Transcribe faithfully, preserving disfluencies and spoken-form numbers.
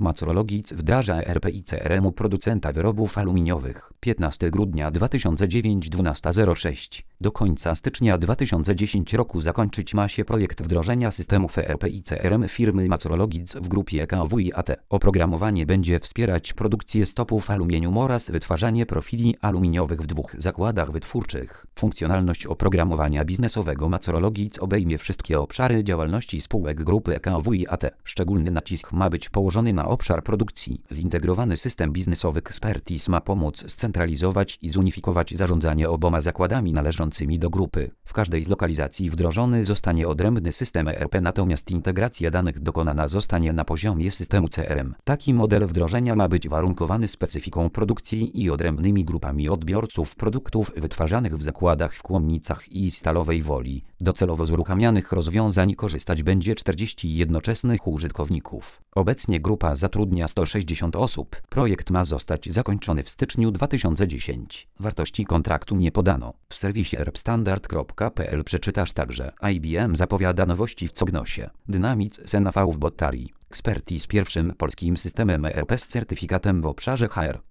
Macrologic wdraża E R P i C R M u producenta wyrobów aluminiowych. piętnastego grudnia dwa tysiące dziewiątego dwunasta zero sześć. Do końca stycznia dwa tysiące dziesiątego roku zakończyć ma się projekt wdrożenia systemów E R P i C R M firmy Macrologic w grupie K W I A T. Oprogramowanie będzie wspierać produkcję stopów aluminium oraz wytwarzanie profili aluminiowych w dwóch zakładach wytwórczych. Funkcjonalność oprogramowania biznesowego Macrologic obejmie wszystkie obszary działalności spółek grupy K W I A T. Szczególny nacisk ma być położony na obszar produkcji. Zintegrowany system biznesowy Expertise ma pomóc scentralizować i zunifikować zarządzanie oboma zakładami należącymi do grupy. W każdej z lokalizacji wdrożony zostanie odrębny system E R P, natomiast integracja danych dokonana zostanie na poziomie systemu C R M. Taki model wdrożenia ma być warunkowany specyfiką produkcji i odrębnymi grupami odbiorców produktów wytwarzanych w zakładach w Kłomnicach i Stalowej Woli. Docelowo z uruchamianych rozwiązań korzystać będzie czterdzieści jednoczesnych użytkowników. Obecnie grupa zatrudnia sto sześćdziesiąt osób. Projekt ma zostać zakończony w styczniu dwa tysiące dziesiątego. Wartości kontraktu nie podano. W serwisie erbstandard kropka p l przeczytasz także: I B M zapowiada nowości w Cognosie. Dynamics N V w Bottarii. Expertise pierwszym polskim systemem E R P z certyfikatem w obszarze H R.